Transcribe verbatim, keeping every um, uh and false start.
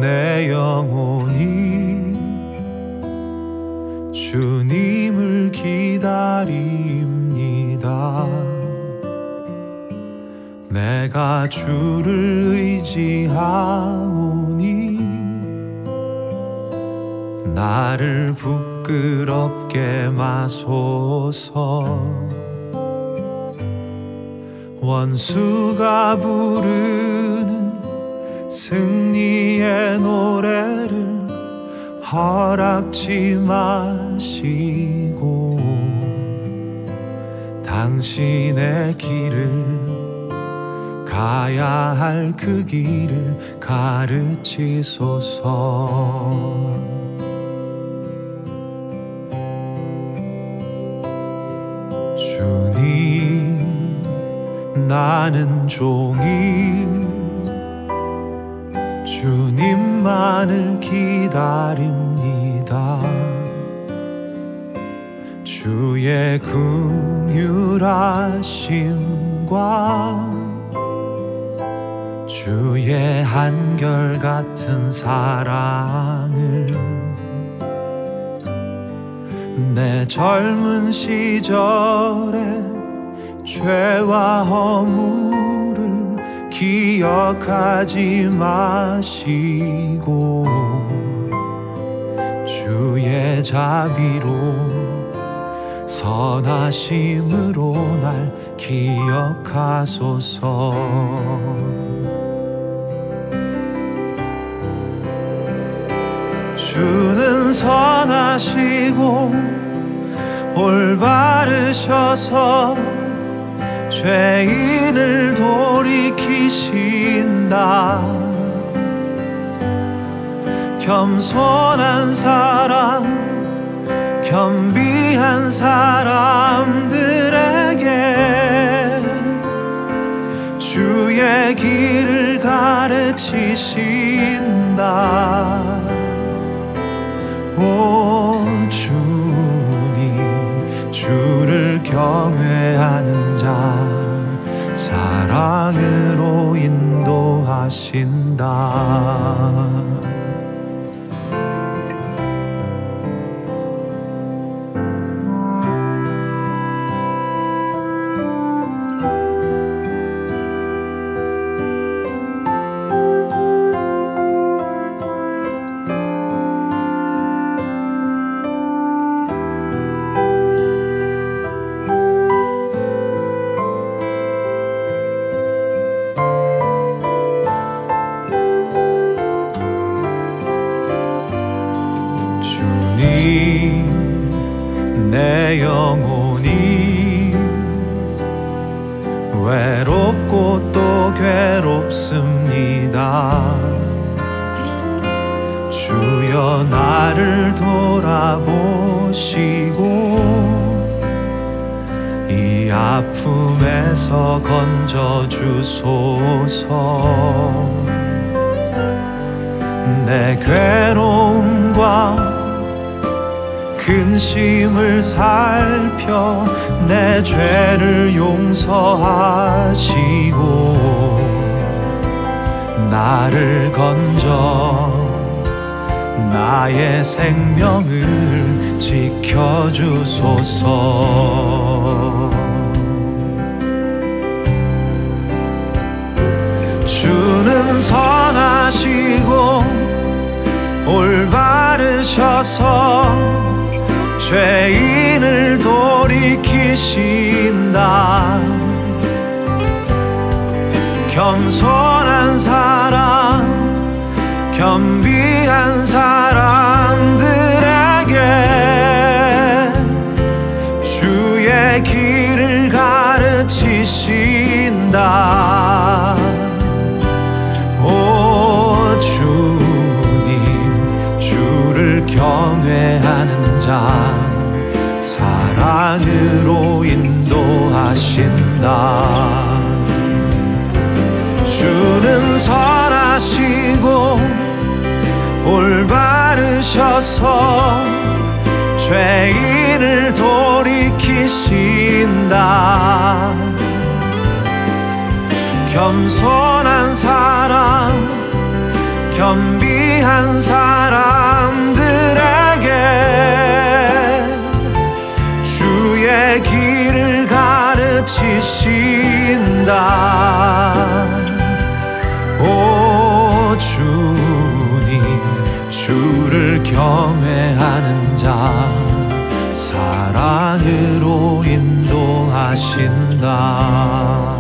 내 영혼이 주님을 기다립니다. 내가 주를 의지하오니 나를 부끄럽게 마소서. 원수가 부르는 승리의 노래를 허락지 마시고 당신의 길을 가야 할 그 길을 가르치소서. 주님, 나는 종이 주님만을 기다립니다. 주의 긍휼하심과 주의 한결같은 사랑을 내 젊은 시절에 죄와 허물을 기억하지 마시고 주의 자비로 선하심으로 날 기억하소서. 주는 선하시고 올바르셔서 죄인을 돌이키신다. 겸손한 사람, 겸비한 사람들에게 주의 길을 가르치신다. 오 주님, 주를 경외하는 자 사랑으로 인도하신다. 내 영혼이 외롭고 또 괴롭습니다. 주여 나를 돌아보시고 이 아픔에서 건져주소서. 내 괴로움과 근심을 살펴 내 죄를 용서하시고 나를 건져 나의 생명을 지켜주소서. 주는 선하시고 올바르셔서 죄인을 돌이키신다. 겸손한 사람, 겸비한 사람들에게 주의 길을 가르치신다. 오 주님, 주를 경외하는 자 사랑으로 인도하신다. 주는 선하시고 올바르셔서 죄인을 돌이키신다. 겸손한 사람, 겸비한 사람들에게 주의 길을 가르치신다. 오 주님, 주를 경외하는 자 사랑으로 인도하신다.